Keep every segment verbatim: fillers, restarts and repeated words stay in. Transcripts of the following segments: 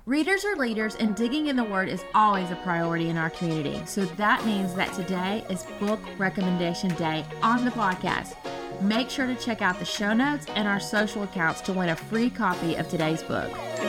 Readers are leaders, and digging in the Word is always a priority in our community. So that means that today is Book Recommendation Day on the podcast. Make sure to check out the show notes and our social accounts to win a free copy of today's book.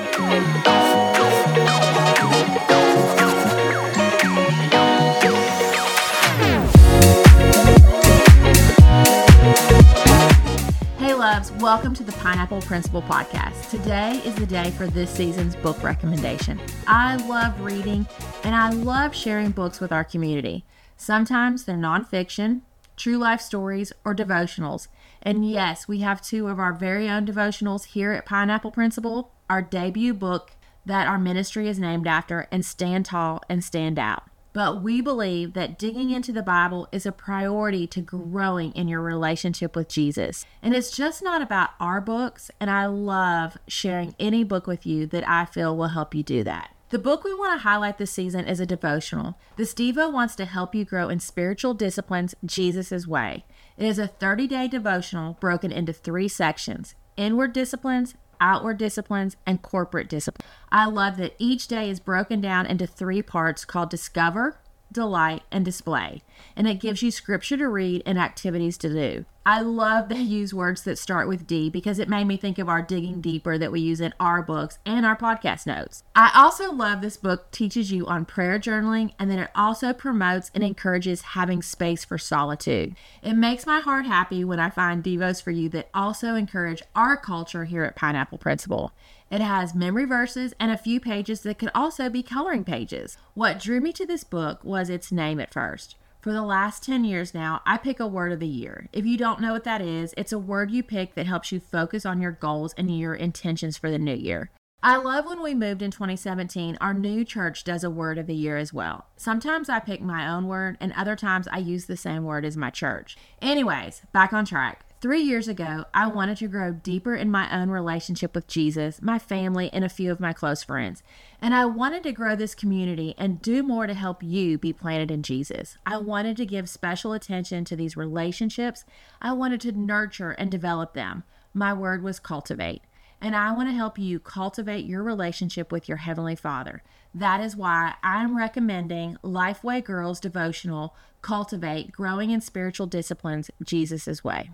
Hey loves, welcome to the Pineapple Principle Podcast. Today is the day for this season's book recommendation. I love reading and I love sharing books with our community. Sometimes they're nonfiction, true life stories, or devotionals. And yes, we have two of our very own devotionals here at Pineapple Principle, our debut book that our ministry is named after, and Stand Tall and Stand Out. But we believe that digging into the Bible is a priority to growing in your relationship with Jesus. And it's just not about our books, and I love sharing any book with you that I feel will help you do that. The book we want to highlight this season is a devotional. This Devo wants to help you grow in spiritual disciplines Jesus' way. It is a thirty-day devotional broken into three sections: inward disciplines, outward disciplines, and corporate disciplines. I love that each day is broken down into three parts called Discover, Delight, and Display, and it gives you scripture to read and activities to do. I love they use words that start with D because it made me think of our digging deeper that we use in our books and our podcast notes. I also love this book teaches you on prayer journaling, and then it also promotes and encourages having space for solitude. It makes my heart happy when I find devos for you that also encourage our culture here at Pineapple Principle. It has memory verses and a few pages that could also be coloring pages. What drew me to this book was its name at first. For the last ten years now, I pick a word of the year. If you don't know what that is, it's a word you pick that helps you focus on your goals and your intentions for the new year. I love when we moved in twenty seventeen, our new church does a word of the year as well. Sometimes I pick my own word, and other times I use the same word as my church. Anyways, back on track. Three years ago, I wanted to grow deeper in my own relationship with Jesus, my family, and a few of my close friends. And I wanted to grow this community and do more to help you be planted in Jesus. I wanted to give special attention to these relationships. I wanted to nurture and develop them. My word was cultivate. And I want to help you cultivate your relationship with your Heavenly Father. That is why I'm recommending Lifeway Girls Devotional, Cultivate, Growing in Spiritual Disciplines, Jesus' Way.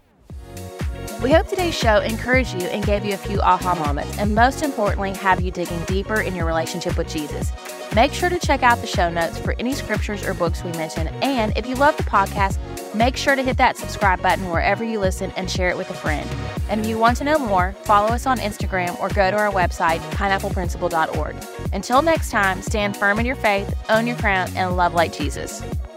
We hope today's show encouraged you and gave you a few aha moments, and most importantly, have you digging deeper in your relationship with Jesus. Make sure to check out the show notes for any scriptures or books we mention, and if you love the podcast, make sure to hit that subscribe button wherever you listen and share it with a friend. And if you want to know more, follow us on Instagram or go to our website, pineapple principle dot org. Until next time, stand firm in your faith, own your crown, and love like Jesus.